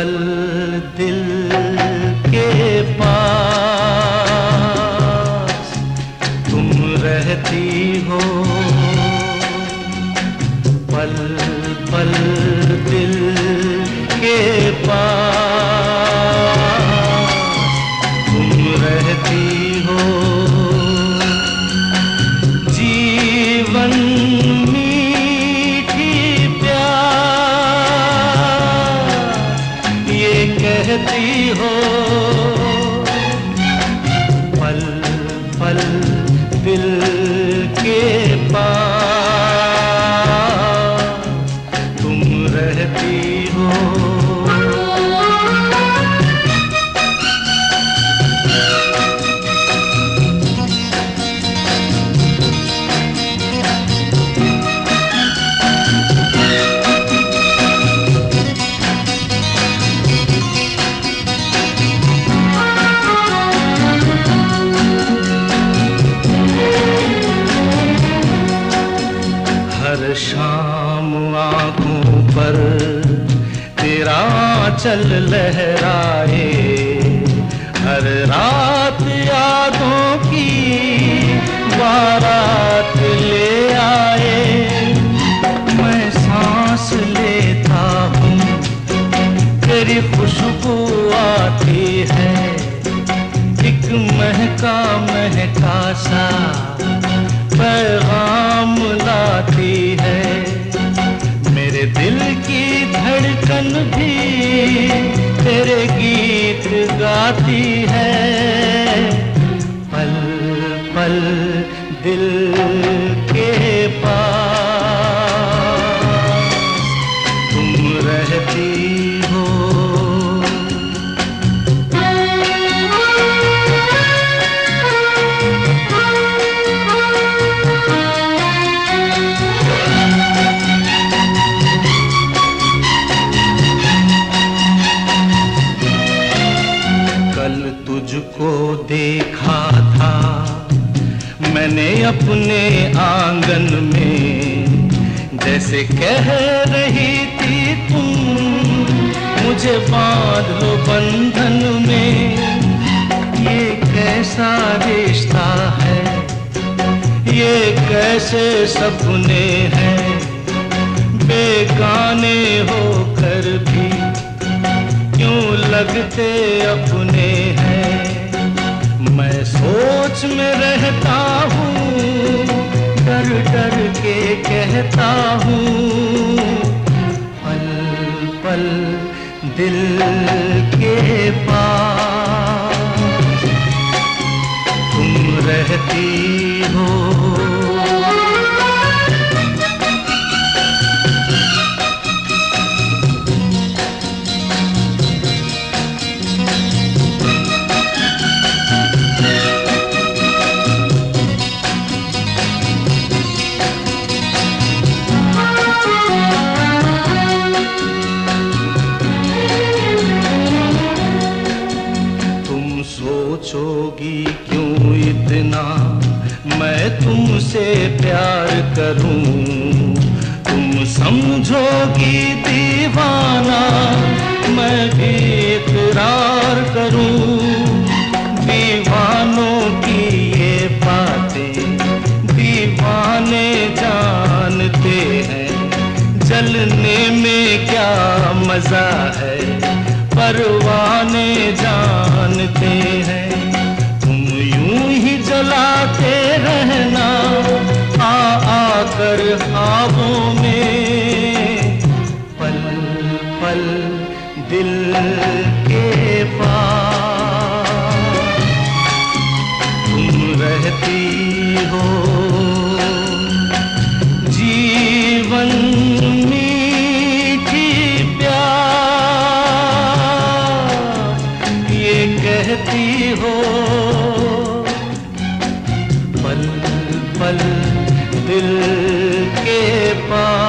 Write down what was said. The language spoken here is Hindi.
पल दिल के पास तुम रहती हो, पल पल दिल के पास तुम रहती हो। जीवन मीठी प्यार ये कहती हो, पल पल दिल के पास तुम रहती हो। हर शाम आँखों पर तेरा आँचल लहराए, हर रात यादों की बारात ले आए। मैं सांस लेता हूँ तेरी खुशबू आती है, एक महका महका सा पैगाम लाती है। मेरे दिल की धड़कन भी तेरे गीत गाती है, पल पल दिल के पास तुम रहती हो। तुझको देखा था मैंने अपने आंगन में, जैसे कह रही थी तुम मुझे बांध लो बंधन में। ये कैसा रिश्ता है, ये कैसे सपने हैं, बेगाने होकर भी क्यों लगते अपने हैं। मैं सोच में रहता हूँ, डर डर के कहता हूँ, पल पल दिल के पास तुम रहती हो। सोचोगी क्यों इतना मैं तुमसे प्यार करूं, तुम समझोगी दीवाना मैं भी इकरार करूं। दीवानों की ये बातें दीवाने जानते हैं, जलने में क्या मजा है परवाने जानते हैं। तुम यूं ही जलाते रहना आ आकर ख्वाबों में, पल पल दिल के पास तुम रहती हो। जीवन कहती हो, पल पल दिल के पास